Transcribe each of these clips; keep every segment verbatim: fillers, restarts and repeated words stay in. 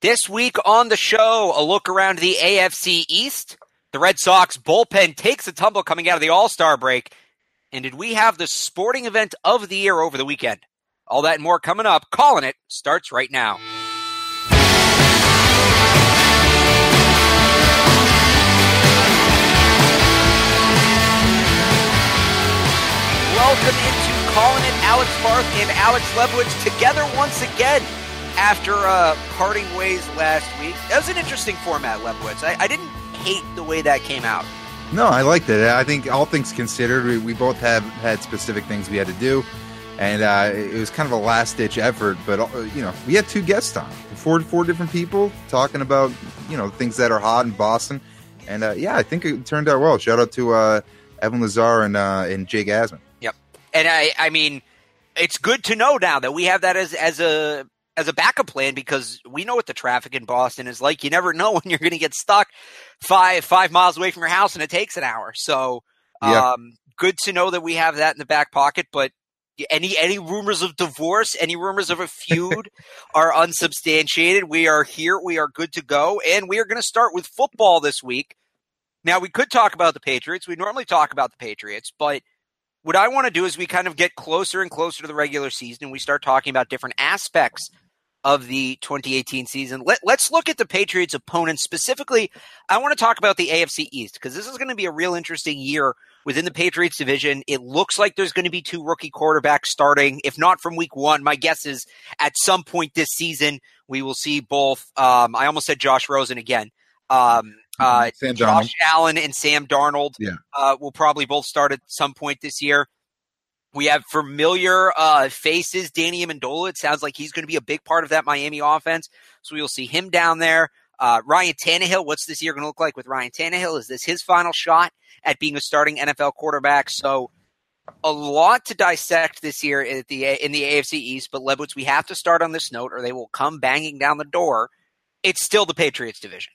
This week on the show, a look around the A F C East. The Red Sox bullpen takes a tumble coming out of the All-Star break. And did we have the sporting event of the year over the weekend? All that and more coming up. Calling It starts right now. Welcome into Calling It. Alex Barth and Alex Lebowitz together once again after uh, parting ways last week. That was an interesting format, Lebowitz. I, I didn't hate the way that came out. No, I liked it. I think all things considered, we, we both have had specific things we had to do, and uh, it was kind of a last-ditch effort. But uh, you know, we had two guests on, four four different people talking about you know things that are hot in Boston, and uh, yeah, I think it turned out well. Shout out to uh, Evan Lazar and uh, and Jake Asman. Yep, and I I mean, it's good to know now that we have that as as a. as a backup plan, because we know what the traffic in Boston is like. You never know when you're going to get stuck five five miles away from your house and it takes an hour. So yeah. um, good to know that we have that in the back pocket. But any any rumors of divorce, any rumors of a feud are unsubstantiated. We are here. We are good to go. And we are going to start with football this week. Now, we could talk about the Patriots. We normally talk about the Patriots, but what I want to do is we kind of get closer and closer to the regular season and we start talking about different aspects of the twenty eighteen season. Let, let's look at the Patriots' opponents. Specifically, I want to talk about the A F C East, because this is going to be a real interesting year within the Patriots division. It looks like there's going to be two rookie quarterbacks starting, if not from week one. My guess is at some point this season, we will see both. Um, I almost said Josh Rosen again. Um, uh, Sam Josh Darnold. Allen and Sam Darnold Yeah. uh, will probably both start at some point this year. We have familiar uh, faces. Danny Amendola, it sounds like he's going to be a big part of that Miami offense. So we'll see him down there. Uh, Ryan Tannehill, what's this year going to look like with Ryan Tannehill? Is this his final shot at being a starting N F L quarterback? So a lot to dissect this year at the in the A F C East. But Lebowitz, we have to start on this note or they will come banging down the door. It's still the Patriots division.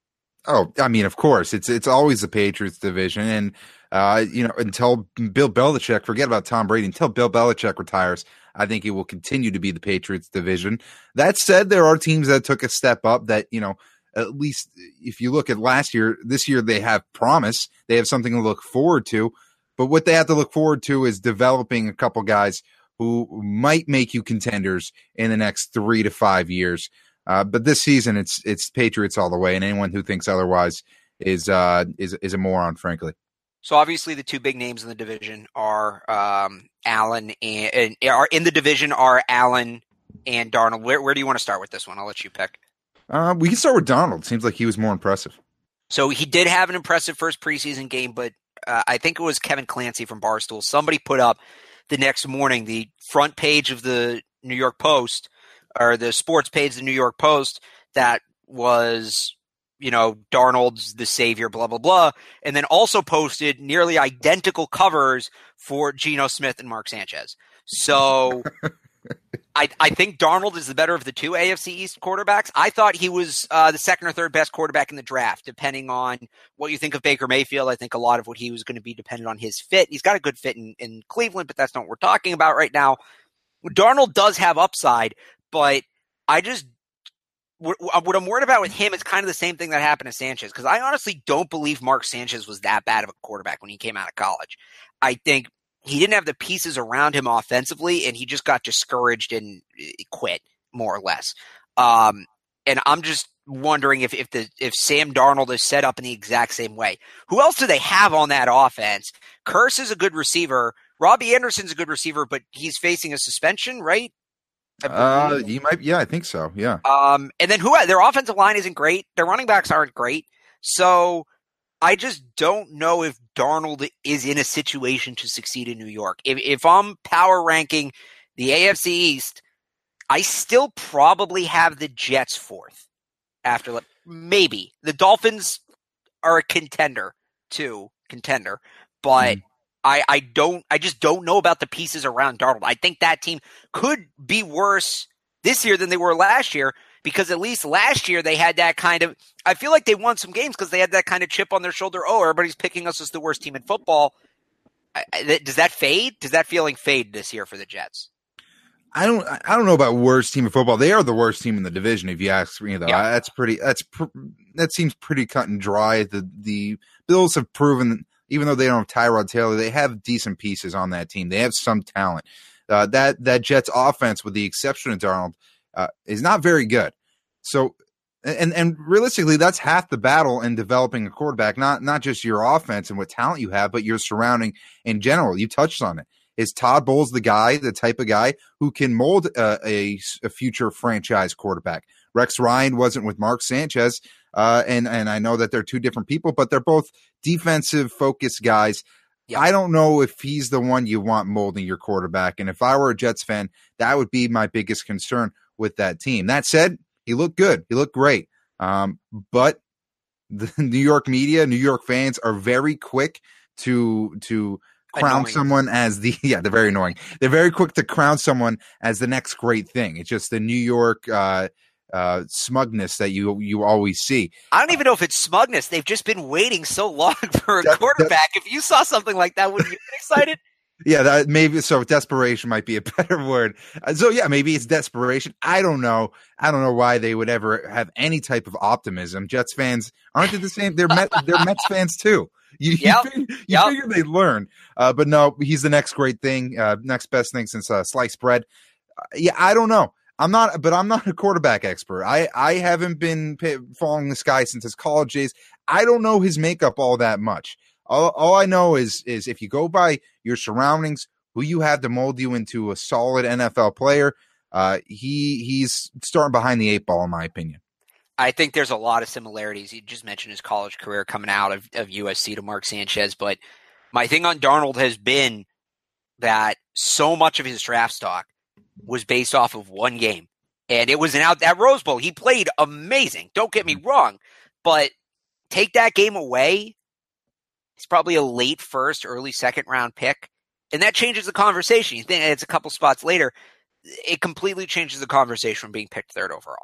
Oh, I mean, of course, it's it's always the Patriots division, and uh, you know, until Bill Belichick, forget about Tom Brady, until Bill Belichick retires, I think it will continue to be the Patriots division. That said, there are teams that took a step up. That you know, at least if you look at last year, this year they have promise, they have something to look forward to. But what they have to look forward to is developing a couple guys who might make you contenders in the next three to five years. Uh, but this season, it's it's Patriots all the way, and anyone who thinks otherwise is uh, is is a moron, frankly. So obviously, the two big names in the division are um, Allen and, and are in the division are Allen and Darnold. Where where do you want to start with this one? I'll let you pick. Uh, we can start with Darnold. Seems like he was more impressive. So he did have an impressive first preseason game, but uh, I think it was Kevin Clancy from Barstool. Somebody put up the next morning the front page of the New York Post. Or the sports page of the New York Post that was, you know, Darnold's the savior, blah, blah, blah. And then also posted nearly identical covers for Geno Smith and Mark Sanchez. So I, I think Darnold is the better of the two A F C East quarterbacks. I thought he was uh, the second or third best quarterback in the draft, depending on what you think of Baker Mayfield. I think a lot of what he was going to be dependent on his fit. He's got a good fit in, in Cleveland, but that's not what we're talking about right now. Darnold does have upside. But I just what, what I'm worried about with him is kind of the same thing that happened to Sanchez, because I honestly don't believe Mark Sanchez was that bad of a quarterback when he came out of college. I think he didn't have the pieces around him offensively, and he just got discouraged and quit, more or less. Um, and I'm just wondering if if the if Sam Darnold is set up in the exact same way. Who else do they have on that offense? Kearse is a good receiver. Robbie Anderson's a good receiver, but he's facing a suspension, right? Uh, you might, yeah, I think so. Yeah. Um, and then who? Their offensive line isn't great. Their running backs aren't great. So I just don't know if Darnold is in a situation to succeed in New York. If if I'm power ranking the A F C East, I still probably have the Jets fourth. After maybe the Dolphins are a contender too, contender, but. Mm. I, I don't I just don't know about the pieces around Darnold. I think that team could be worse this year than they were last year, because at least last year they had that kind of – I feel like they won some games because they had that kind of chip on their shoulder. Oh, everybody's picking us as the worst team in football. I, I, does that fade? Does that feeling fade this year for the Jets? I don't. I don't know about worst team in football. They are the worst team in the division, if you ask me. Though Yeah. that's pretty. That's pr- that seems pretty cut and dry. The the Bills have proven, even though they don't have Tyrod Taylor, they have decent pieces on that team. They have some talent. Uh, that that Jets offense, with the exception of Darnold, uh, is not very good. So, and and realistically, that's half the battle in developing a quarterback. Not not just your offense and what talent you have, but your surrounding in general. You touched on it. Is Todd Bowles the guy, the type of guy who can mold uh, a, a future franchise quarterback? Rex Ryan wasn't with Mark Sanchez, uh, and and I know that they're two different people, but they're both defensive focused guys. Yep. I don't know if he's the one you want molding your quarterback, and if I were a Jets fan, that would be my biggest concern with that team. That said, he looked good, he looked great, um, but the New York media, New York fans are very quick to to. crown Annoying. someone as the yeah they're very annoying they're very quick to crown someone as the next great thing. It's just the New York uh uh smugness that you you always see. I don't even know if it's smugness. They've just been waiting so long for a that, quarterback. That, if you saw something like that, would you get excited? Yeah, that maybe so. Desperation might be a better word. Uh, so yeah, maybe it's desperation. I don't know. I don't know why they would ever have any type of optimism. Jets fans aren't they the same? They're Met, they're Mets fans too. You, yep. you, figure, you yep. figure they'd learn, uh, but no, he's the next great thing, uh, next best thing since uh, sliced bread. Uh, yeah, I don't know. I'm not, but I'm not a quarterback expert. I, I haven't been pay, following this guy since his college days. I don't know his makeup all that much. All, all I know is, is if you go by your surroundings, who you have to mold you into a solid N F L player, uh, he he's starting behind the eight ball, in my opinion. I think there's a lot of similarities. You just mentioned his college career coming out of, of U S C to Mark Sanchez, but my thing on Darnold has been that so much of his draft stock was based off of one game, and it was an out that Rose Bowl. He played amazing. Don't get me wrong, but take that game away, he's probably a late first, early second round pick, and that changes the conversation. You think it's a couple spots later, it completely changes the conversation from being picked third overall.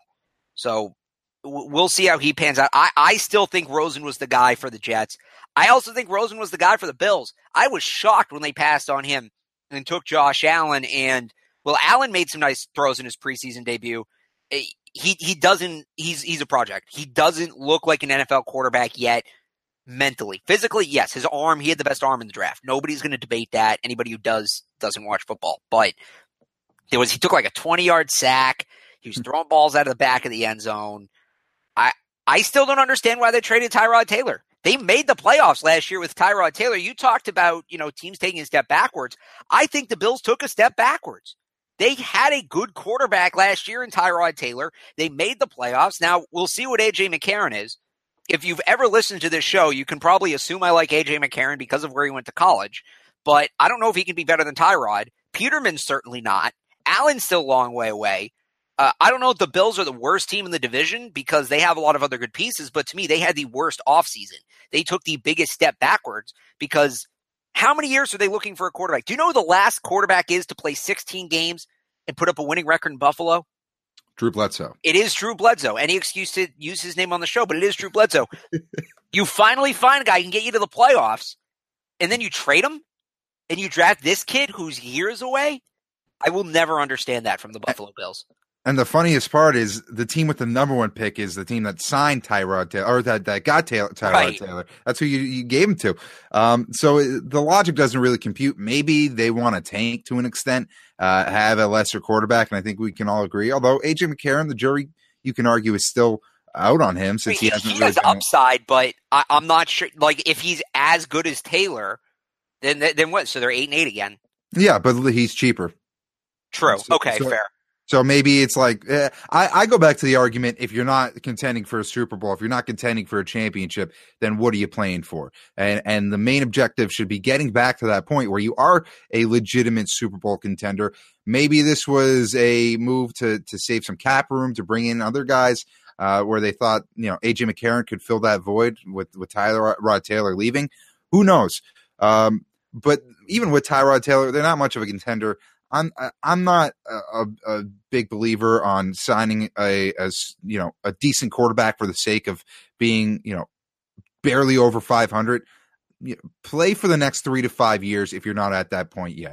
So we'll see how he pans out. I, I still think Rosen was the guy for the Jets. I also think Rosen was the guy for the Bills. I was shocked when they passed on him and took Josh Allen. And, well, Allen made some nice throws in his preseason debut. He he doesn't – he's he's a project. He doesn't look like an N F L quarterback yet mentally. Physically, yes, his arm, he had the best arm in the draft. Nobody's going to debate that. Anybody who does doesn't watch football. But there was he took like a twenty-yard sack. He was throwing balls out of the back of the end zone. I, I still don't understand why they traded Tyrod Taylor. They made the playoffs last year with Tyrod Taylor. You talked about, you know, teams taking a step backwards. I think the Bills took a step backwards. They had a good quarterback last year in Tyrod Taylor. They made the playoffs. Now, we'll see what A J McCarron is. If you've ever listened to this show, you can probably assume I like A J McCarron because of where he went to college. But I don't know if he can be better than Tyrod. Peterman's certainly not. Allen's still a long way away. Uh, I don't know if the Bills are the worst team in the division because they have a lot of other good pieces, but to me, they had the worst offseason. They took the biggest step backwards because how many years are they looking for a quarterback? Do you know who the last quarterback is to play sixteen games and put up a winning record in Buffalo? Drew Bledsoe. It is Drew Bledsoe. Any excuse to use his name on the show, but it is Drew Bledsoe. You finally find a guy who can get you to the playoffs, and then you trade him, and you draft this kid who's years away? I will never understand that from the Buffalo Bills. And the funniest part is the team with the number one pick is the team that signed Tyrod Taylor, or that, that got Taylor, Tyrod right. Taylor. That's who you, you gave him to. Um, so it, the logic doesn't really compute. Maybe they want to tank to an extent, uh, have a lesser quarterback, and I think we can all agree. Although A J McCarron, the jury, you can argue, is still out on him since I mean, he hasn't he really has upside, it. But I, I'm not sure. Like, if he's as good as Taylor, then then what? So they're eight and eight again. Yeah, but he's cheaper. True. So, okay, so, fair. So maybe it's like eh, I, I go back to the argument: if you're not contending for a Super Bowl, if you're not contending for a championship, then what are you playing for? And and the main objective should be getting back to that point where you are a legitimate Super Bowl contender. Maybe this was a move to to save some cap room, to bring in other guys uh, where they thought you know A J McCarron could fill that void with with Tyrod Taylor leaving. Who knows? Um, but even with Tyrod Taylor, they're not much of a contender. I'm I'm not a, a big believer on signing a as you know a decent quarterback for the sake of being you know barely over five hundred. You know, play for the next three to five years if you're not at that point yet.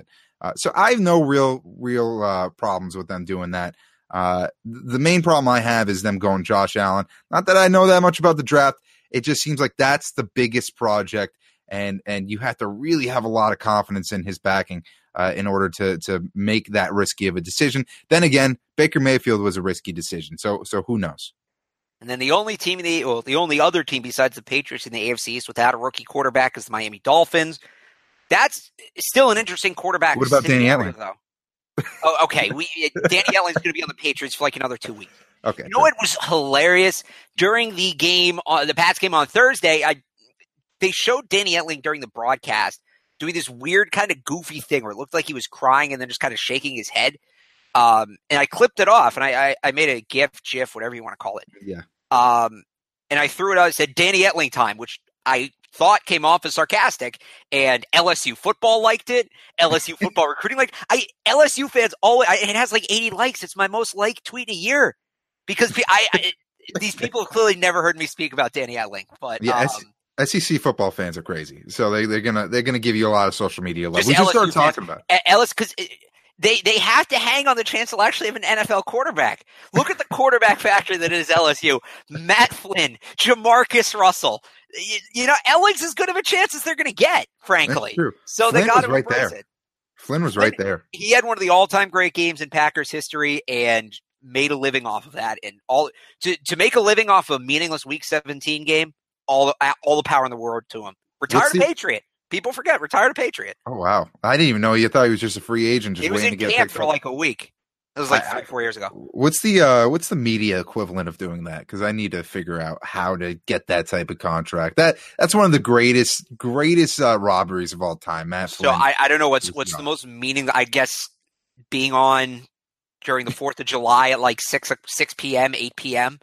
Uh, so I have no real, real uh, problems with them doing that. Uh, the main problem I have is them going Josh Allen. Not that I know that much about the draft. It just seems like that's the biggest project, and and you have to really have a lot of confidence in his backing uh, in order to to make that risky of a decision. Then again, Baker Mayfield was a risky decision, so so who knows? And then the only team in the well, the only other team besides the Patriots in the A F C East without a rookie quarterback is the Miami Dolphins. That's still an interesting quarterback. What about Danny Etling? Though. Oh, okay. We Danny Etlin's going to be on the Patriots for like another two weeks. Okay. You know what was hilarious during the game, uh, the Pats game on Thursday? I they showed Danny Etling during the broadcast doing this weird kind of goofy thing where it looked like he was crying and then just kind of shaking his head. Um, and I clipped it off and I, I, I made a GIF, GIF, whatever you want to call it. Yeah. Um, and I threw it out. I said Danny Etling time, which I thought came off as sarcastic, and L S U football liked it. L S U football recruiting liked I L S U fans always. I, it has like eighty likes. It's my most liked tweet a year because I, I these people have clearly never heard me speak about Danny Etling. But yeah, um, S E C football fans are crazy, so they they're gonna they're gonna give you a lot of social media love. Just We just L S U started talking fans. about L S because they they have to hang on the chance they'll actually have an N F L quarterback. Look at the quarterback factory that is L S U: Matt Flynn, Jamarcus Russell. You, you know, Elling's as good of a chance as they're going to get, frankly. True. So Flynn they got to right embrace there. it. Flynn was Flynn, right there. He had one of the all-time great games in Packers history and made a living off of that. And all to to make a living off a meaningless Week seventeen game, all all the power in the world to him. Retired the, Patriot. People forget retired Patriot. Oh wow! I didn't even know. You thought he was just a free agent, just he was waiting in to get camp picked for up. like a week. It was like I, three, four years ago. What's the uh, what's the media equivalent of doing that? Because I need to figure out how to get that type of contract. That that's one of the greatest greatest uh, robberies of all time, Matt So Flynn. I, I don't know what's what's the most meaning. I guess being on during the Fourth of July at like six six p.m., eight p.m.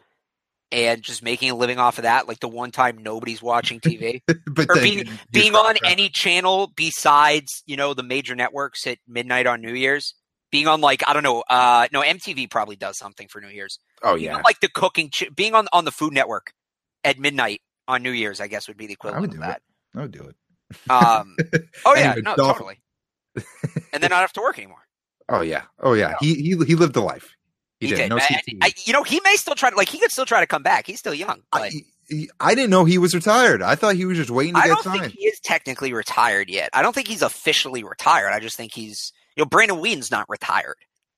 and just making a living off of that, like the one time nobody's watching T V, but or then being you- you being cross on that. any channel besides you know the major networks at midnight on New Year's. Being on like I don't know, uh, no M T V probably does something for New Year's. Oh Being yeah, on, like the cooking, ch- being on on the Food Network at midnight on New Year's, I guess would be the I would equivalent do of that. it. I would do it. Um, oh yeah, Anyway, no, Dolphin- totally. And then not have to work anymore. Oh yeah, oh yeah. He he he lived a life. He, He did. did. No I- C T E. I- you know, he may still try to like he could still try to come back. He's still young. But I, he- I didn't know he was retired. I thought he was just waiting to I get don't signed. think he is technically retired yet. I don't think he's officially retired. I just think he's you know Brandon Whedon's not retired.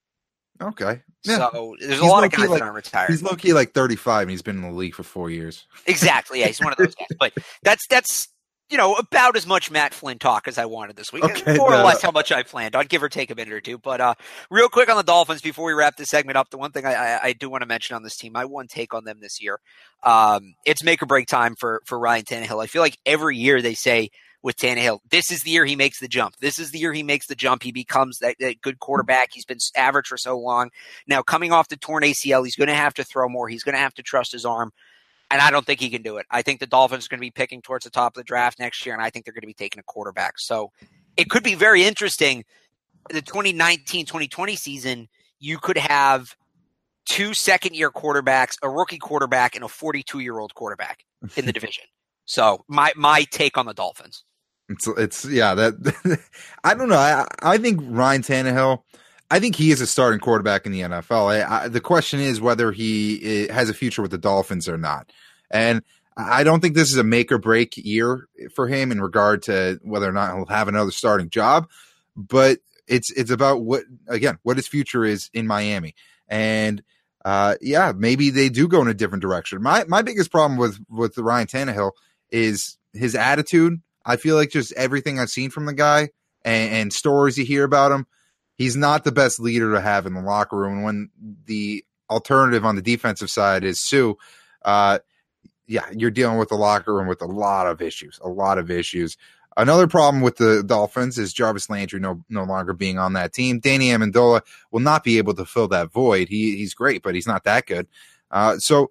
Okay. Yeah. So there's a He's lot of low-key guys like- that aren't retired. He's low key like thirty-five, and he's been in the league for four years. Exactly. Yeah, he's one of those guys. But that's that's you know about as much Matt Flynn talk as I wanted this week. Okay, More or no, less no. how much I planned on, give or take a minute or two. But uh, real quick on the Dolphins before we wrap this segment up, the one thing I, I, I do want to mention on this team, my one take on them this year, um, it's make or break time for for Ryan Tannehill. I feel like every year they say with Tannehill, this is the year he makes the jump. This is the year he makes the jump. He becomes that, that good quarterback. He's been average for so long. Now, coming off the torn A C L, he's going to have to throw more. He's going to have to trust his arm. And I don't think he can do it. I think the Dolphins are going to be picking towards the top of the draft next year, and I think they're going to be taking a quarterback. So it could be very interesting. The twenty nineteen twenty twenty season, you could have two second-year quarterbacks, a rookie quarterback, and a forty-two-year-old quarterback in the division. So my my take on the Dolphins. It's it's yeah that I don't know. I I think Ryan Tannehill. I think he is a starting quarterback in the N F L. I, I, the question is whether he uh, has a future with the Dolphins or not. And I don't think this is a make or break year for him in regard to whether or not he'll have another starting job. But it's it's about what again what his future is in Miami. And uh, yeah, maybe they do go in a different direction. My my biggest problem with with the Ryan Tannehill is his attitude. I feel like just everything I've seen from the guy and, and stories you hear about him, he's not the best leader to have in the locker room. When the alternative on the defensive side is Sue, uh, yeah, you're dealing with the locker room with a lot of issues, a lot of issues. Another problem with the Dolphins is Jarvis Landry no no longer being on that team. Danny Amendola will not be able to fill that void. He he's great, but he's not that good. Uh, so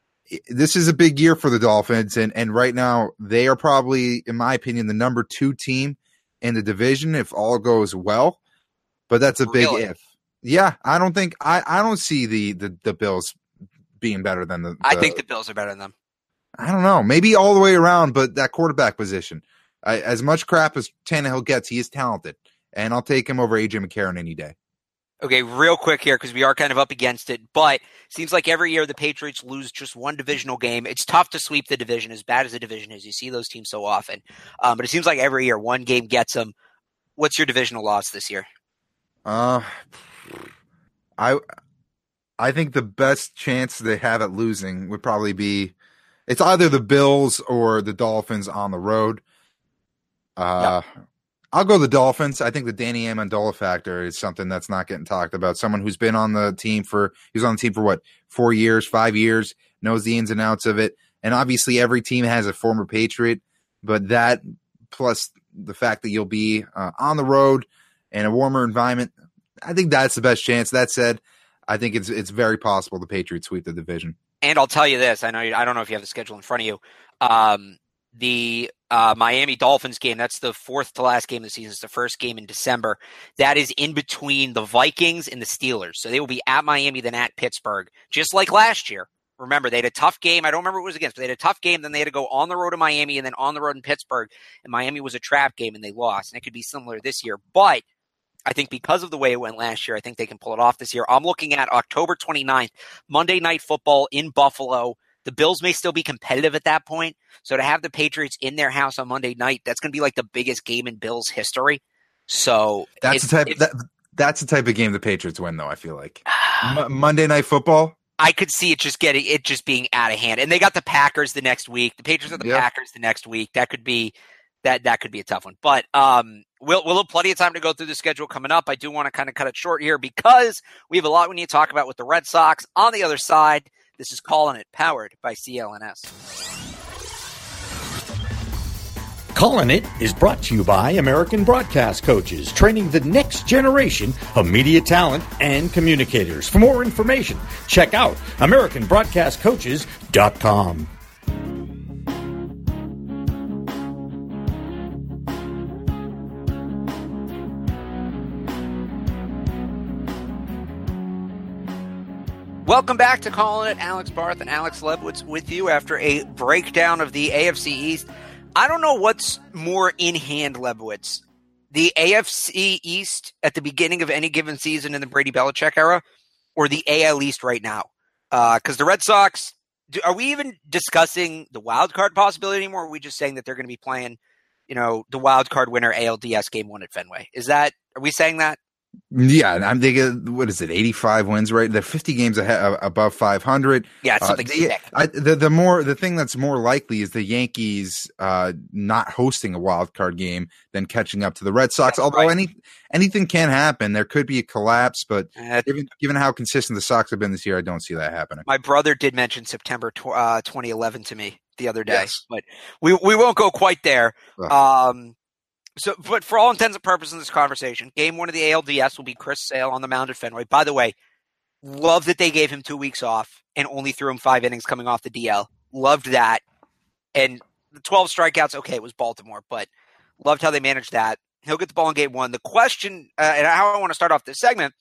this is a big year for the Dolphins, and and right now they are probably, in my opinion, the number two team in the division if all goes well. But that's a big Really? if. Yeah, I don't think I, I don't see the, the the Bills being better than the, the. I think the Bills are better than them. I don't know, maybe all the way around, but that quarterback position, I, as much crap as Tannehill gets, he is talented, and I'll take him over A J McCarron any day. Okay, real quick here, because we are kind of up against it, but it seems like every year the Patriots lose just one divisional game. It's tough to sweep the division, as bad as the division is. You see those teams so often. Um, but it seems like every year one game gets them. What's your divisional loss this year? Uh, I I think the best chance they have at losing would probably be it's either the Bills or the Dolphins on the road. Uh, yep. I'll go the Dolphins. I think the Danny Amendola factor is something that's not getting talked about. Someone who's been on the team for he was on the team for what four years, five years, knows the ins and outs of it. And obviously, every team has a former Patriot, but that plus the fact that you'll be uh, on the road in a warmer environment, I think that's the best chance. That said, I think it's it's very possible the Patriots sweep the division. And I'll tell you this: I know you, I don't know if you have the schedule in front of you. Um, the uh, Miami Dolphins game, that's the fourth to last game of the season. It's the first game in December. That is in between the Vikings and the Steelers. So they will be at Miami, then at Pittsburgh, just like last year. Remember, they had a tough game. I don't remember who it was against, but they had a tough game. Then they had to go on the road to Miami and then on the road in Pittsburgh. And Miami was a trap game, and they lost. And it could be similar this year. But I think because of the way it went last year, I think they can pull it off this year. I'm looking at October twenty-ninth, Monday Night Football in Buffalo. The Bills may still be competitive at that point. So to have the Patriots in their house on Monday night, that's going to be like the biggest game in Bills history. So that's the type that, that's the type of game the Patriots win, though. I feel like M- Monday Night Football. I could see it just getting it just being out of hand. And they got the Packers the next week. The Patriots are the yep. Packers the next week. That could be that that could be a tough one. But um, we'll we'll have plenty of time to go through the schedule coming up. I do want to kind of cut it short here because we have a lot we need to talk about with the Red Sox. On the other side, this is Calling It, powered by C L N S. Calling It is brought to you by American Broadcast Coaches, training the next generation of media talent and communicators. For more information, check out American Broadcast Coaches dot com. Welcome back to Calling It. Alex Barth and Alex Lebowitz with you after a breakdown of the A F C East. I don't know what's more in hand, Lebowitz. The A F C East at the beginning of any given season in the Brady Belichick era, or the A L East right now? Because uh, the Red Sox, do, are we even discussing the wild card possibility anymore? Or are we just saying that they're going to be playing, you know, the wild card winner A L D S game one at Fenway? Is that, are we saying that? Yeah, and I'm thinking, what is it, eighty-five wins, right? They're fifty games ahead, above five hundred. Yeah, it's something uh, the, I, the, the more the thing that's more likely is the Yankees uh, not hosting a wild card game than catching up to the Red Sox. Yeah, Although right. any anything can happen, there could be a collapse. But uh, given given how consistent the Sox have been this year, I don't see that happening. My brother did mention September tw- uh, twenty eleven to me the other day, yes. but we we won't go quite there. Ugh. Um, So, but for all intents and purposes in this conversation, game one of the A L D S will be Chris Sale on the mound at Fenway. By the way, love that they gave him two weeks off and only threw him five innings coming off the D L. Loved that. And the twelve strikeouts, okay, it was Baltimore, but loved how they managed that. He'll get the ball in game one. The question, uh, and how I want to start off this segment,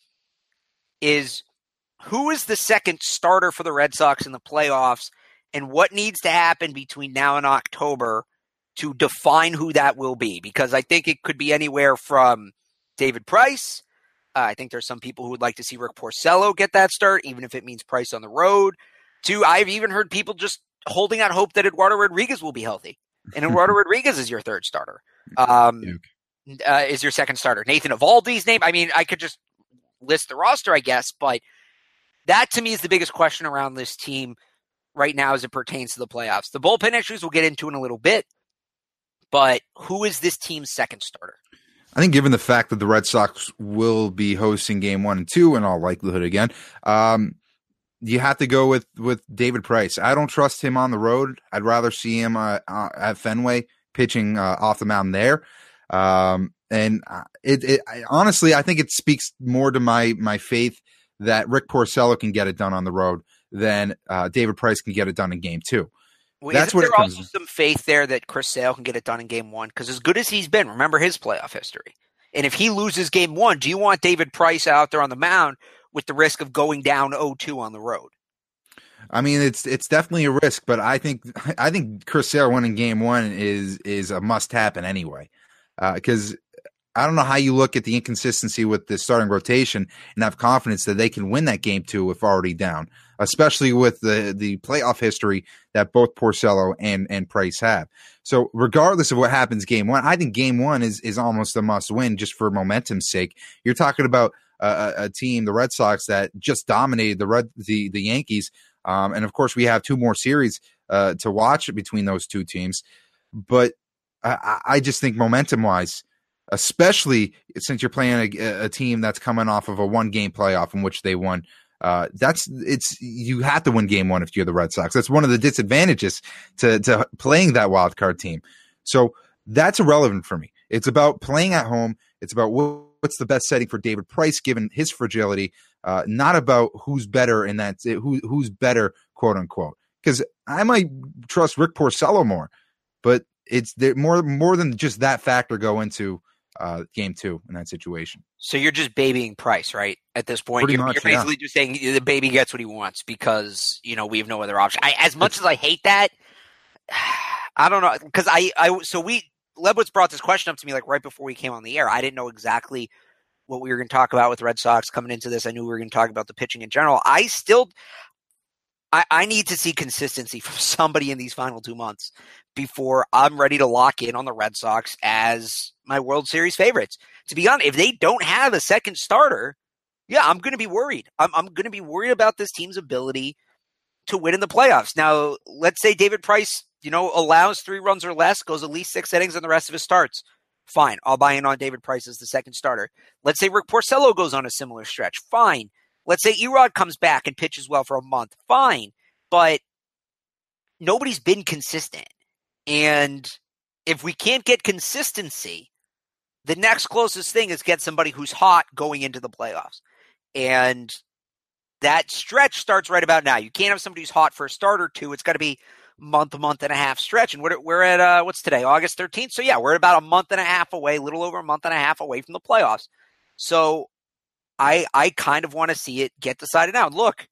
is who is the second starter for the Red Sox in the playoffs, and what needs to happen between now and October to define who that will be? Because I think it could be anywhere from David Price. Uh, I think there's some people who would like to see Rick Porcello get that start, even if it means Price on the road. To I've even heard people just holding out hope that Eduardo Rodriguez will be healthy. And Eduardo Rodriguez is your third starter. Um, uh, is your second starter. Nathan Eovaldi's name. I mean, I could just list the roster, I guess, but that to me is the biggest question around this team right now as it pertains to the playoffs. The bullpen issues we'll get into in a little bit. But who is this team's second starter? I think given the fact that the Red Sox will be hosting game one and two in all likelihood again, um, you have to go with, with David Price. I don't trust him on the road. I'd rather see him uh, uh, at Fenway pitching uh, off the mound there. Um, and it, it I, honestly, I think it speaks more to my my faith that Rick Porcello can get it done on the road than uh, David Price can get it done in game two. Well, That's what there it comes also some faith there that Chris Sale can get it done in game one? Because as good as he's been, remember his playoff history. And if he loses game one, do you want David Price out there on the mound with the risk of going down oh two on the road? I mean, it's it's definitely a risk, but I think I think Chris Sale winning game one is is a must happen anyway. Because I don't know how you look at the inconsistency with the starting rotation and have confidence that they can win that game two if already down, especially with the, the playoff history that both Porcello and, and Price have. So regardless of what happens game one, I think game one is, is almost a must win just for momentum's sake. You're talking about a, a team, the Red Sox, that just dominated the Red, the, the Yankees. Um, and of course we have two more series uh, to watch between those two teams. But I, I just think momentum wise, especially since you're playing a, a team that's coming off of a one game playoff in which they won. Uh, that's it's you have to win game one if you're the Red Sox. That's one of the disadvantages to, to playing that wild card team. So that's irrelevant for me. It's about playing at home. It's about what, what's the best setting for David Price given his fragility, uh, not about who's better in that, who, who's better, quote unquote. Because I might trust Rick Porcello more, but it's there, more more than just that factor go into Uh, game two in that situation. So you're just babying Price, right? At this point, Pretty you're, much, you're basically yeah. just saying the baby gets what he wants because you know we have no other option. I, as much as I hate that, I don't know because I, I so we Lebowitz brought this question up to me like right before we came on the air. I didn't know exactly what we were going to talk about with Red Sox coming into this. I knew we were going to talk about the pitching in general. I still, I, I need to see consistency from somebody in these final two months before I'm ready to lock in on the Red Sox as my World Series favorites. To be honest, if they don't have a second starter, yeah, I'm going to be worried. I'm, I'm going to be worried about this team's ability to win in the playoffs. Now, let's say David Price, you know, allows three runs or less, goes at least six innings in the rest of his starts. Fine. I'll buy in on David Price as the second starter. Let's say Rick Porcello goes on a similar stretch. Fine. Let's say Erod comes back and pitches well for a month. Fine. But nobody's been consistent. And if we can't get consistency, the next closest thing is get somebody who's hot going into the playoffs. And that stretch starts right about now. You can't have somebody who's hot for a start or two. It's got to be month, month and a half stretch. And we're, we're at, uh, what's today, August thirteenth? So yeah, we're about a month and a half away, a little over a month and a half away from the playoffs. So I I kind of want to see it get decided now. Look,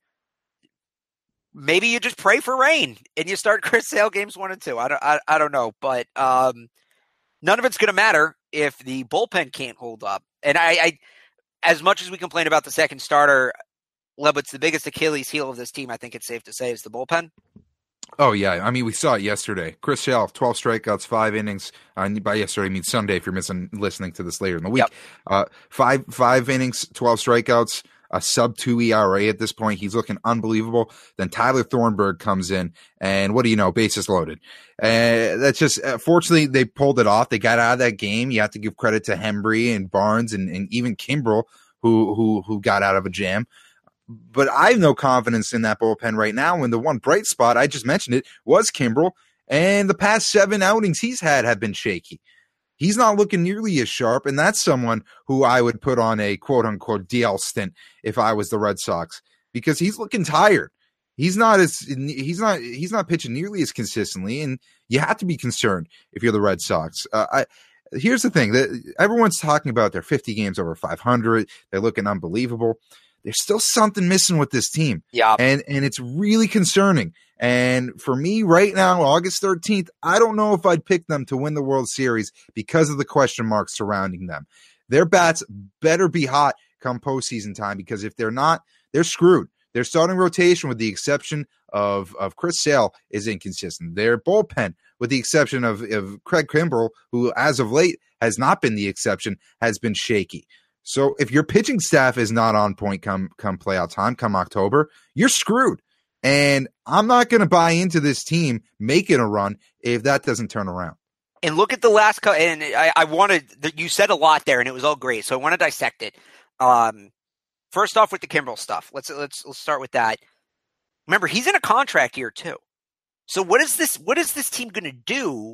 maybe you just pray for rain and you start Chris Sale games one and two. I don't, I, I don't know, but um, none of it's going to matter if the bullpen can't hold up. And I, I, as much as we complain about the second starter, Lebowitz, the biggest Achilles heel of this team, I think it's safe to say, is the bullpen. Oh, yeah. I mean, we saw it yesterday. Chris Sale, twelve strikeouts, five innings. Uh, by yesterday, I mean Sunday if you're missing listening to this later in the week. Yep. Uh, five five innings, twelve strikeouts, a sub two E R A at this point. He's looking unbelievable. Then Tyler Thornburg comes in, and what do you know? Bases loaded. Uh, that's just, uh, fortunately, they pulled it off. They got out of that game. You have to give credit to Hembree and Barnes and, and even Kimbrel, who, who, who got out of a jam. But I have no confidence in that bullpen right now. When the one bright spot, I just mentioned it, was Kimbrel. And the past seven outings he's had have been shaky. He's not looking nearly as sharp. And that's someone who I would put on a quote unquote D L stint if I was the Red Sox, because he's looking tired. He's not as he's not he's not pitching nearly as consistently. And you have to be concerned if you're the Red Sox. Uh, I, here's the thing that everyone's talking about. Their fifty games over five hundred. They're looking unbelievable. There's still something missing with this team. Yeah. And and it's really concerning. And for me right now, August thirteenth, I don't know if I'd pick them to win the World Series because of the question marks surrounding them. Their bats better be hot come postseason time, because if they're not, they're screwed. Their starting rotation, with the exception of, of Chris Sale, is inconsistent. Their bullpen, with the exception of, of Craig Kimbrel, who as of late has not been the exception, has been shaky. So if your pitching staff is not on point come come playoff time, come October, you're screwed. And I'm not going to buy into this team making a run if that doesn't turn around. And look at the last co- – and I, I wanted – you said a lot there, and it was all great. So I want to dissect it. Um, first off with the Kimbrel stuff. Let's let's let's start with that. Remember, he's in a contract year too. So what is this? What is this team going to do,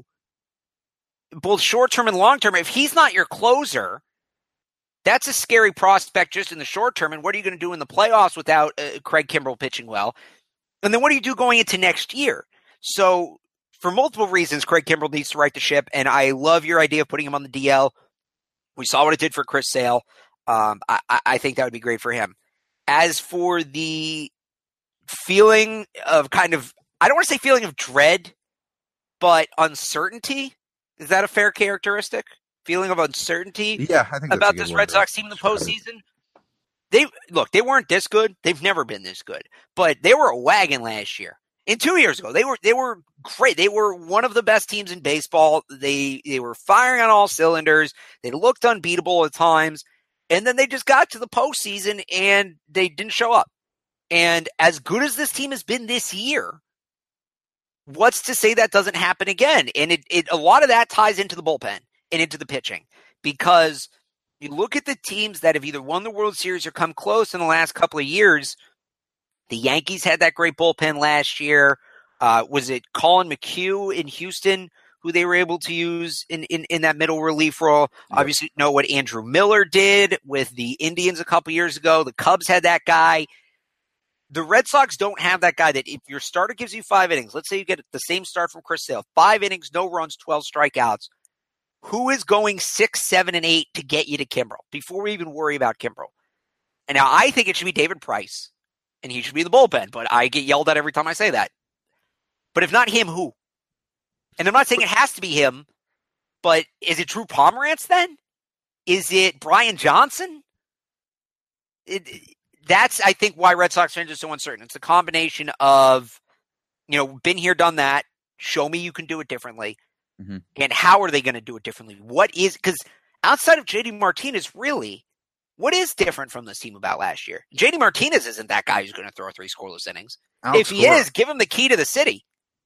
both short term and long term? If he's not your closer – that's a scary prospect just in the short term. And what are you going to do in the playoffs without uh, Craig Kimbrel pitching well? And then what do you do going into next year? So for multiple reasons, Craig Kimbrel needs to right the ship. And I love your idea of putting him on the D L. We saw what it did for Chris Sale. Um, I, I think that would be great for him. As for the feeling of kind of, I don't want to say feeling of dread, but uncertainty, is that a fair characteristic feeling of uncertainty Yeah, I think that's about a good this word Red to Sox team in the describe it. postseason. They look, they weren't this good. They've never been this good, but they were a wagon last year. And two years ago, they were they were great. They were one of the best teams in baseball. They they were firing on all cylinders. They looked unbeatable at times, and then they just got to the postseason and they didn't show up. And as good as this team has been this year, what's to say that doesn't happen again? And it, it a lot of that ties into the bullpen and into the pitching, because you look at the teams that have either won the World Series or come close in the last couple of years. The Yankees had that great bullpen last year. Uh, was it Colin McHugh in Houston who they were able to use in, in, in that middle relief role? Yep. Obviously, you know what Andrew Miller did with the Indians a couple years ago. The Cubs had that guy. The Red Sox don't have that guy that if your starter gives you five innings, let's say you get the same start from Chris Sale, five innings, no runs, twelve strikeouts. Who is going six, seven, and eight to get you to Kimbrel before we even worry about Kimbrel? And now I think it should be David Price. And he should be the bullpen, but I get yelled at every time I say that. But if not him, who? And I'm not saying it has to be him, but is it Drew Pomerantz then? Is it Brian Johnson? It, that's, I think, why Red Sox fans are so uncertain. It's a combination of, you know, been here, done that. Show me you can do it differently. Mm-hmm. And how are they going to do it differently? What is, because outside of J D Martinez, really, what is different from this team about last year? J D Martinez isn't that guy who's going to throw three scoreless innings. Alex if he Cora. is, give him the key to the city.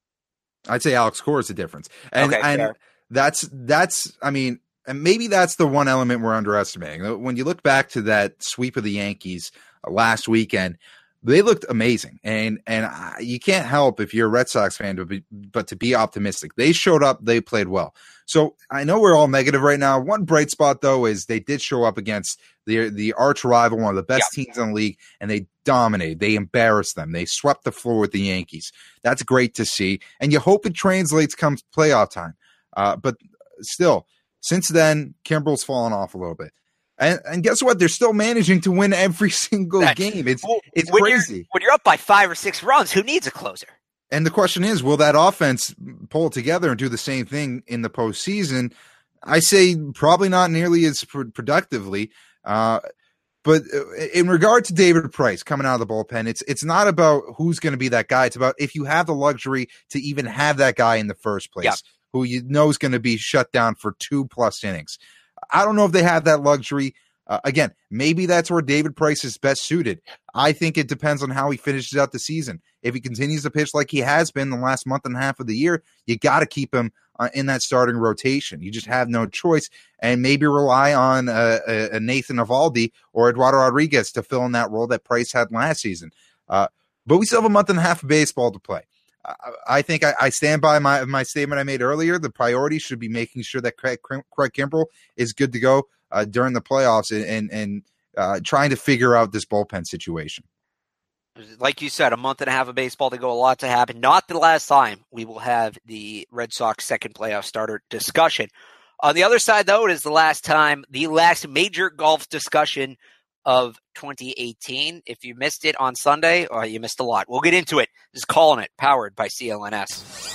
I'd say Alex Cora is the difference. And, okay, and that's, that's, I mean, and maybe that's the one element we're underestimating. When you look back to that sweep of the Yankees last weekend, they looked amazing. And, and I, you can't help if you're a Red Sox fan, to be, but to be optimistic. They showed up, they played well. So I know we're all negative right now. One bright spot, though, is they did show up against the the arch rival, one of the best yeah. teams in the league, and they dominated. They embarrassed them. They swept the floor with the Yankees. That's great to see, and you hope it translates come playoff time. Uh, but still, since then, Kimbrel's fallen off a little bit. And, and guess what? They're still managing to win every single That's, game. It's well, it's when crazy. You're, when you're up by five or six runs, who needs a closer? And the question is, will that offense pull together and do the same thing in the postseason? I say probably not nearly as productively. Uh, but in regard to David Price coming out of the bullpen, it's it's not about who's going to be that guy. It's about if you have the luxury to even have that guy in the first place, yeah. who you know is going to be shut down for two plus innings. I don't know if they have that luxury. Uh, again, maybe that's where David Price is best suited. I think it depends on how he finishes out the season. If he continues to pitch like he has been the last month and a half of the year, you got to keep him uh, in that starting rotation. You just have no choice, and maybe rely on uh, a, a Nathan Eovaldi or Eduardo Rodriguez to fill in that role that Price had last season. Uh, but we still have a month and a half of baseball to play. I, I think I, I stand by my my statement I made earlier. The priority should be making sure that Craig, Craig Kimbrel is good to go uh, during the playoffs and and, and uh, trying to figure out this bullpen situation. Like you said, a month and a half of baseball to go, a lot to happen. Not the last time we will have the Red Sox second playoff starter discussion. On the other side, though, it is the last time, the last major golf discussion of twenty eighteen. If you missed it on Sunday, oh, you missed a lot. We'll get into it. Just calling it, powered by C L N S.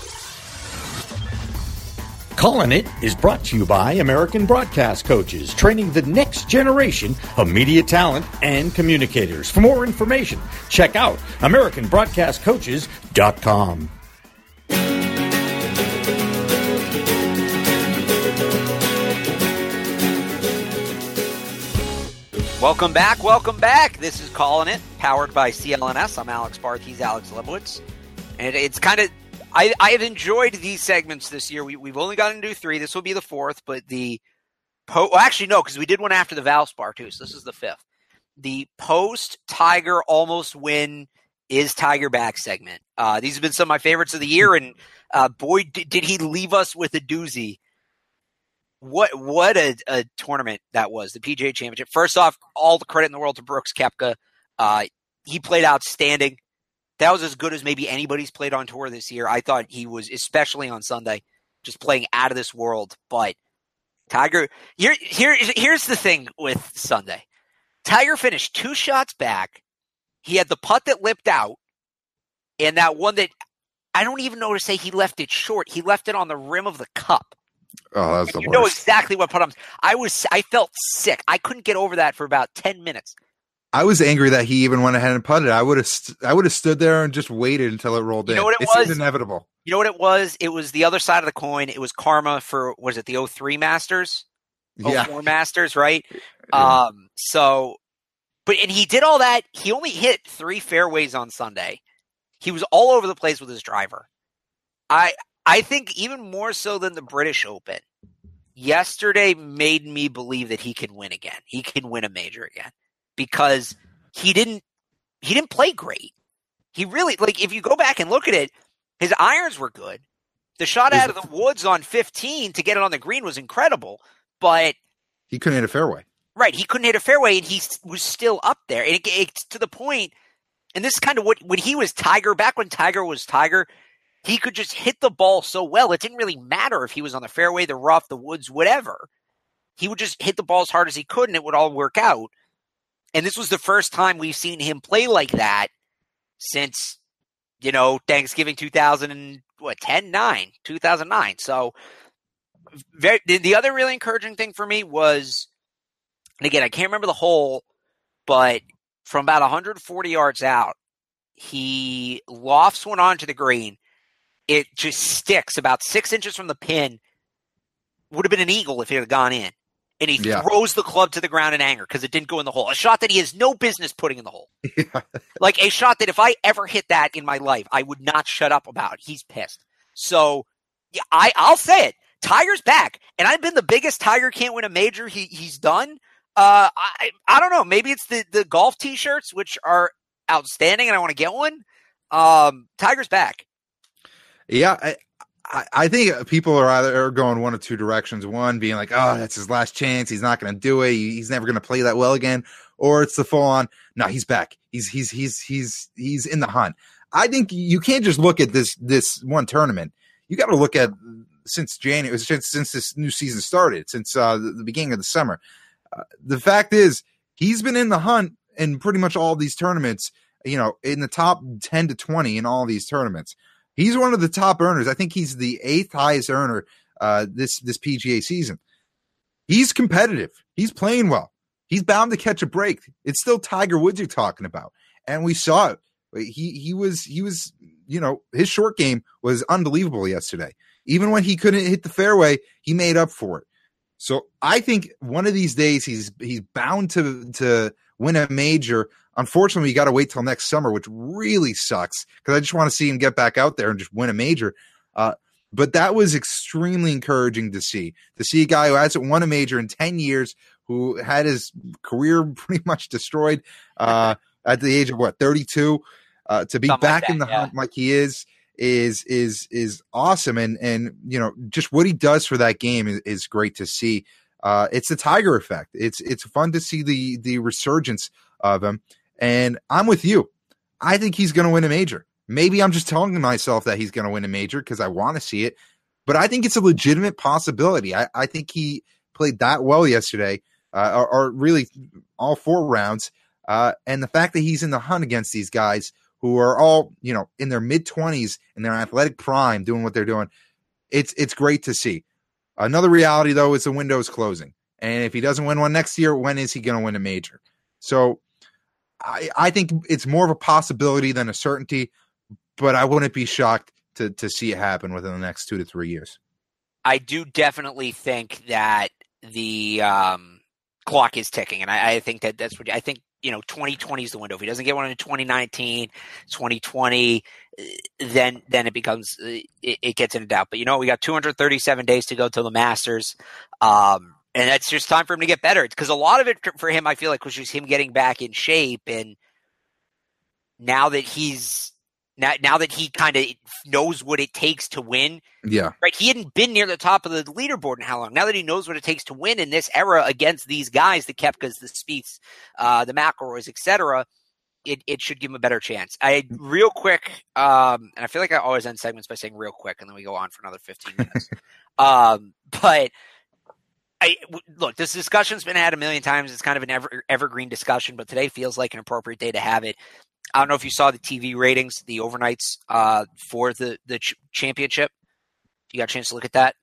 Calling It is brought to you by American Broadcast Coaches, training the next generation of media talent and communicators. For more information, check out American Broadcast Coaches dot com. Welcome back, welcome back. This is Calling It, powered by C L N S. I'm Alex Barth, he's Alex Lebowitz. And it's kind of, I, I have enjoyed these segments this year. We, we've only gotten to do three. This will be the fourth, but the, po- well, actually, no, because we did one after the Valspar, too, so this is the fifth. The post-Tiger almost win is Tiger back segment. Uh, these have been some of my favorites of the year, and uh, boy, did, did he leave us with a doozy. What what a, a tournament that was, the P G A Championship. First off, all the credit in the world to Brooks Koepka. Uh, he played outstanding. That was as good as maybe anybody's played on tour this year. I thought he was, especially on Sunday, just playing out of this world. But Tiger, here, here, here's the thing with Sunday. Tiger finished two shots back. He had the putt that lipped out, and that one that I don't even know to say he left it short. He left it on the rim of the cup. Oh, that's the you worst. know exactly what put on. I was, I felt sick. I couldn't get over that for about ten minutes. I was angry that he even went ahead and putted. I would have, st- I would have stood there and just waited until it rolled You in. know what it it was? seemed inevitable. You know what it was? It was the other side of the coin. It was karma for, was it the oh three Masters? Yeah. oh four Masters, right? Yeah. Um, so, but, and he did all that. He only hit three fairways on Sunday. He was all over the place with his driver. I, I think even more so than the British Open, yesterday made me believe that he can win again. He can win a major again because he didn't, he didn't play great. He really, like, if you go back and look at it, his irons were good. The shot out of the woods on fifteen to get it on the green was incredible, but he couldn't hit a fairway. Right, he couldn't hit a fairway, and he was still up there. And it, it's to the point, and this is kind of what, when he was Tiger, back when Tiger was Tiger, he could just hit the ball so well. It didn't really matter if he was on the fairway, the rough, the woods, whatever. He would just hit the ball as hard as he could, and it would all work out. And this was the first time we've seen him play like that since, you know, Thanksgiving two thousand, what, ten, nine, two thousand nine. So very, the other really encouraging thing for me was, and again, I can't remember the hole, but from about one hundred forty yards out, he lofts one onto the green. It just sticks about six inches from the pin. Would have been an eagle if it had gone in. And he Yeah. throws the club to the ground in anger because it didn't go in the hole. A shot that he has no business putting in the hole. Yeah. Like a shot that if I ever hit that in my life, I would not shut up about. He's pissed. So yeah, I, I'll say it. Tiger's back. And I've been the biggest Tiger can't win a major he, he's done. Uh, I I don't know. Maybe it's the, the golf T-shirts, which are outstanding, and I want to get one. Um, Tiger's back. Yeah, I, I, I think people are either are going one of two directions. One being like, oh, that's his last chance. He's not going to do it. He, he's never going to play that well again. Or it's the full on, no, he's back. He's he's he's he's he's in the hunt. I think you can't just look at this this one tournament. You got to look at since January, since since this new season started, since uh, the, the beginning of the summer. Uh, the fact is, he's been in the hunt in pretty much all these tournaments. You know, in the top ten to twenty in all these tournaments. He's one of the top earners. I think he's the eighth highest earner uh, this this P G A season. He's competitive. He's playing well. He's bound to catch a break. It's still Tiger Woods you're talking about, and we saw it. He he was he was you know his short game was unbelievable yesterday. Even when he couldn't hit the fairway, he made up for it. So I think one of these days he's he's bound to to win a major. Unfortunately, you got to wait till next summer, which really sucks because I just want to see him get back out there and just win a major. Uh, but that was extremely encouraging to see, to see a guy who hasn't won a major in ten years, who had his career pretty much destroyed uh, at the age of, what, thirty-two, uh, to be Something back like that, in the yeah. hunt like he is, is is is awesome. And, and you know, just what he does for that game is, is great to see. Uh, it's the Tiger effect. It's it's fun to see the the resurgence of him. And I'm with you. I think he's going to win a major. Maybe I'm just telling myself that he's going to win a major because I want to see it. But I think it's a legitimate possibility. I, I think he played that well yesterday, uh, or, or really all four rounds. Uh, and the fact that he's in the hunt against these guys who are all, you know, in their mid-twenties, in their athletic prime, doing what they're doing, it's it's great to see. Another reality, though, is the window is closing. And if he doesn't win one next year, when is he going to win a major? So I, I think it's more of a possibility than a certainty, but I wouldn't be shocked to to see it happen within the next two to three years. I do definitely think that the um, clock is ticking, and I, I think that that's what I think. You know, twenty twenty is the window. If he doesn't get one in twenty nineteen, twenty twenty, then then it becomes it, it gets into doubt. But you know, we got two hundred thirty-seven days to go till the Masters. Um, And that's just time for him to get better. Because a lot of it for him, I feel like, was just him getting back in shape. And now that he's now, now that he kind of knows what it takes to win, yeah, right? He hadn't been near the top of the leaderboard in how long? Now that he knows what it takes to win in this era against these guys, the Koepkas, the Spieths, uh, the McIlroys, et cetera, it it should give him a better chance. I real quick, um, and I feel like I always end segments by saying real quick, and then we go on for another fifteen minutes. um, but. I, look, this discussion's been had a million times. It's kind of an ever, evergreen discussion, but today feels like an appropriate day to have it. I don't know if you saw the T V ratings, the overnights uh, for the, the ch- championship. You got a chance to look at that?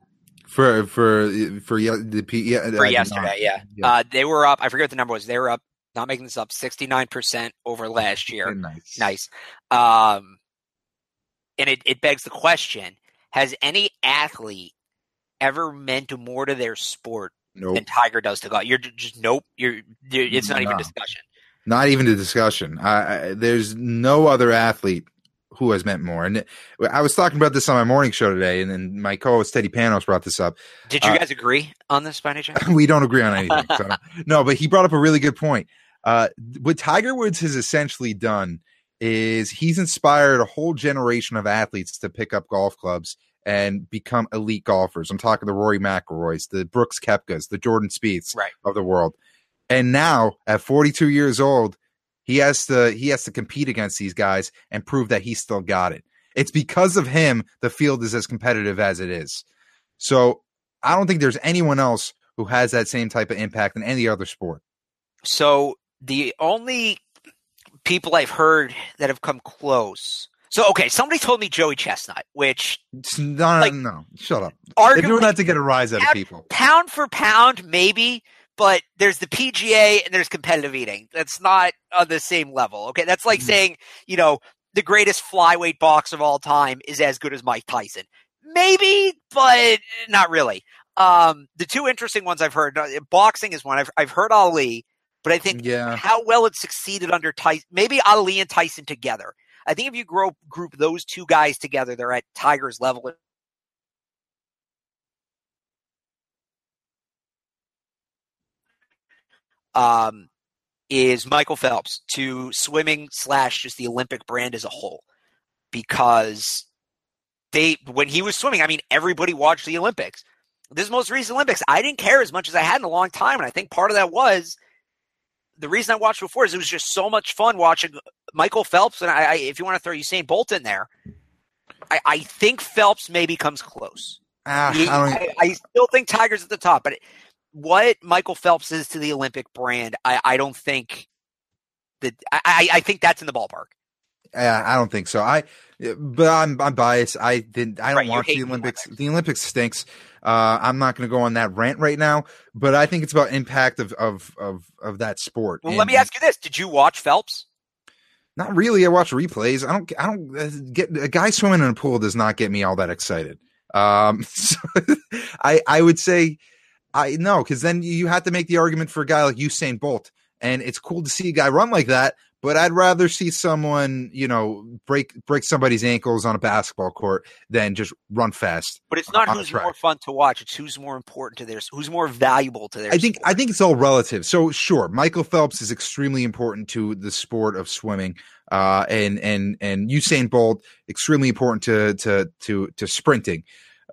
For for for the yeah, for yesterday, yeah. yeah. Uh, they were up. I forget what the number was. They were up. Not making this up. sixty-nine percent over last year. Nice, nice. Um, and it it begs the question: has any athlete ever meant more to their sport nope. than Tiger does to golf? You're just nope. You're, you're it's not no. even discussion. Not even a discussion. I, I, there's no other athlete who has meant more. And I was talking about this on my morning show today, and then my co-host Teddy Panos brought this up. Did you uh, guys agree on this by any chance? We don't agree on anything. So no, but he brought up a really good point. Uh, what Tiger Woods has essentially done is he's inspired a whole generation of athletes to pick up golf clubs and become elite golfers. I'm talking the Rory McIlroys, the Brooks Koepkas, the Jordan Spieths right. of the world. And now at forty-two years old, he has to he has to compete against these guys and prove that he still got it. It's because of him the field is as competitive as it is. So I don't think there's anyone else who has that same type of impact in any other sport. So the only people I've heard that have come close. So, okay, somebody told me Joey Chestnut, which... No, like, no, shut up. They're doing that to get a rise out pound, of people. Pound for pound, maybe, but there's the P G A and there's competitive eating. That's not on the same level, okay? That's like mm-hmm. saying, you know, the greatest flyweight boxer of all time is as good as Mike Tyson. Maybe, but not really. Um, the two interesting ones I've heard, boxing is one. I've, I've heard Ali, but I think yeah. how well it succeeded under Tyson, maybe Ali and Tyson together. I think if you grow, group those two guys together, they're at Tiger's level. Um, is Michael Phelps to swimming slash just the Olympic brand as a whole. Because they, when he was swimming, I mean, everybody watched the Olympics. This most recent Olympics, I didn't care as much as I had in a long time. And I think part of that was the reason I watched before is it was just so much fun watching Michael Phelps. And I, I if you want to throw Usain Bolt in there, I, I think Phelps maybe comes close. Ah, he, I, I, I still think Tiger's at the top, but what Michael Phelps is to the Olympic brand, I, I don't think that I, I think that's in the ballpark. Yeah, I don't think so. I, but I'm I'm biased. I didn't. I don't right, watch the Olympics. The Olympics stinks. Uh, I'm not going to go on that rant right now. But I think it's about impact of of of, of that sport. Well, and, let me ask you this: did you watch Phelps? Not really. I watch replays. I don't. I don't get a guy swimming in a pool does not get me all that excited. Um, so I I would say I no because then you have to make the argument for a guy like Usain Bolt, and it's cool to see a guy run like that. But I'd rather see someone, you know, break break somebody's ankles on a basketball court than just run fast. But it's not who's more fun to watch; it's who's more important to theirs, who's more valuable to their. I think sport. I think it's all relative. So sure, Michael Phelps is extremely important to the sport of swimming, uh, and and and Usain Bolt extremely important to to to to sprinting.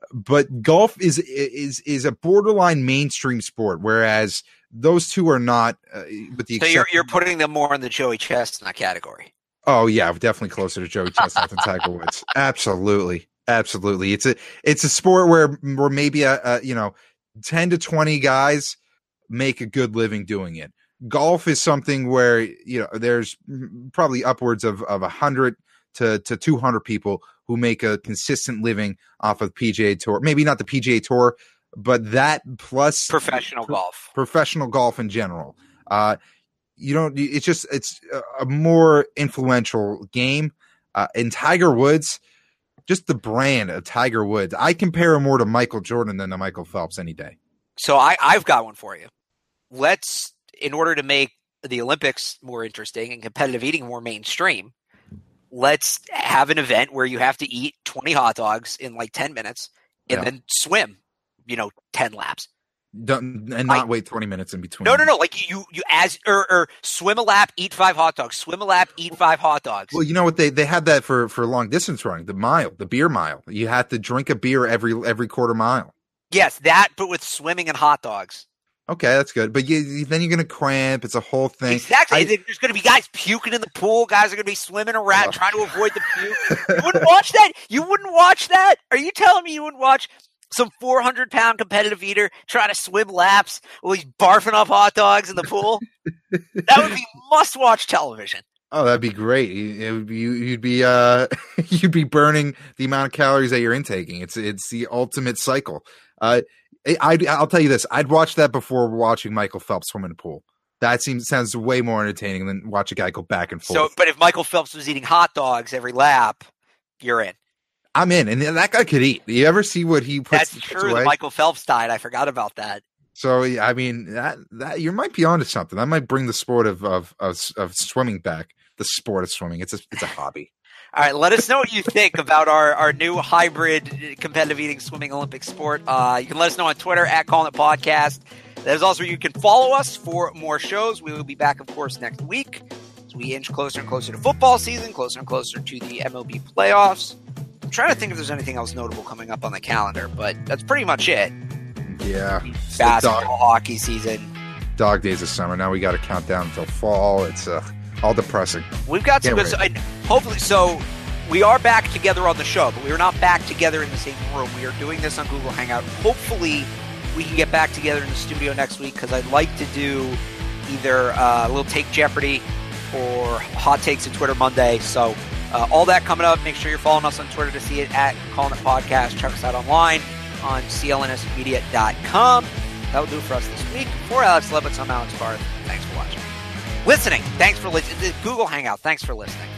But golf is is is a borderline mainstream sport, whereas those two are not. Uh, with the so you're you're putting them more in the Joey Chestnut category. Oh yeah, definitely closer to Joey Chestnut than Tiger Woods. Absolutely, absolutely. It's a it's a sport where where maybe a, a you know ten to twenty guys make a good living doing it. Golf is something where you know there's probably upwards of of a hundred to to two hundred people who make a consistent living off of the P G A Tour. Maybe not the P G A Tour, but that plus professional pro- golf, professional golf in general. Uh, you don't. It's just it's a more influential game. Uh, and Tiger Woods, just the brand of Tiger Woods, I compare him more to Michael Jordan than to Michael Phelps any day. So I, I've got one for you. Let's, in order to make the Olympics more interesting and competitive eating more mainstream, let's have an event where you have to eat twenty hot dogs in like ten minutes and yeah. then swim, you know, ten laps. Don't, and not I, wait twenty minutes in between. No, no, no. Like you, you as or, or swim a lap, eat five hot dogs. Swim a lap, eat five hot dogs. Well, you know what they they had that for for long distance running, the mile, the beer mile. You had to drink a beer every every quarter mile. Yes, that, but with swimming and hot dogs. Okay, that's good. But you, then you're going to cramp. It's a whole thing. Exactly. I, There's going to be guys puking in the pool. Guys are going to be swimming around oh. trying to avoid the puke. You wouldn't watch that? You wouldn't watch that? Are you telling me you wouldn't watch some four hundred pound competitive eater trying to swim laps while he's barfing up hot dogs in the pool? That would be must-watch television. Oh, that'd be great. It would be, you'd be uh, you'd be burning the amount of calories that you're intaking. It's it's the ultimate cycle. Uh, I, I'll tell you this. I'd watch that before watching Michael Phelps swim in a pool. That seems sounds way more entertaining than watch a guy go back and forth. So, but if Michael Phelps was eating hot dogs every lap, you're in. I'm in, and that guy could eat. You ever see what he puts? That's true. That Michael Phelps died. I forgot about that. So, I mean, that, that you might be onto something. That might bring the sport of of of, of swimming back. The sport of swimming. It's a it's a hobby. All right, let us know what you think about our, our new hybrid competitive eating swimming Olympic sport. Uh, you can let us know on Twitter at Calling It Podcast. There's also you can follow us for more shows. We will be back, of course, next week as we inch closer and closer to football season, closer and closer to the M L B playoffs. I'm trying to think if there's anything else notable coming up on the calendar, but that's pretty much it. Yeah, basketball, dog, hockey season, dog days of summer. Now we got to count down until fall. It's uh. all depressing. We've got some good so, hopefully so we are back together on the show, but we are not back together in the same room. We are doing this on Google Hangout. Hopefully we can get back together in the studio next week because I'd like to do either uh, a little Take Jeopardy or Hot Takes and Twitter Monday. So uh, all that coming up. Make sure you're following us on Twitter to see it at Calling It Podcast. Check us out online on C L N S media dot com. That will do it for us this week. For Alex Levitz, I'm Alex Barth. Thanks for watching. Listening. Thanks for listening. Google Hangout. Thanks for listening.